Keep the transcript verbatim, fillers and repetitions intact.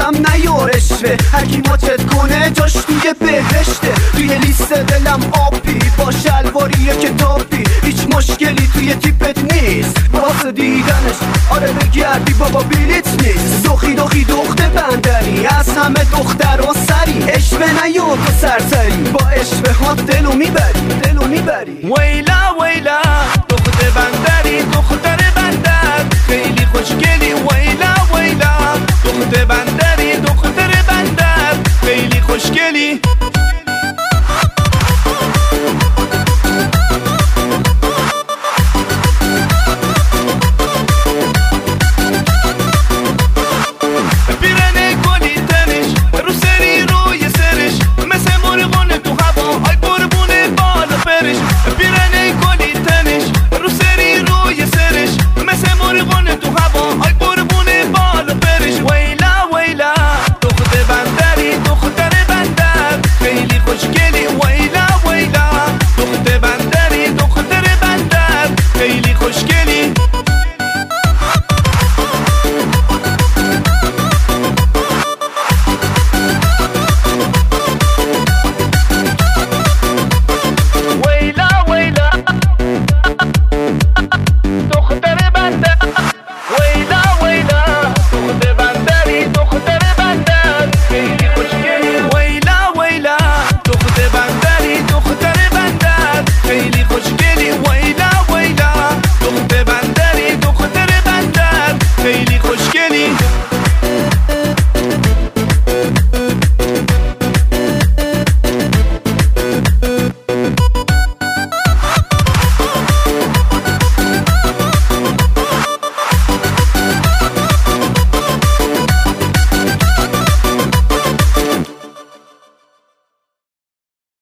واسم نیار اشوه هرکی ماچت کنه جاش توی بهشته. توی لیست دلم آبی با شلواریه که تاپی، هیچ مشکلی توی تیپت نیست واسه دیدنش. آره بگردی بابا بلیت نیست. دخی دخی دخته بندری از همه دختر و سری، اشوه نیار تو سرسری با اشوه ها دلو میبری دلو میبری. ویلا ویلا دخته بندری دخته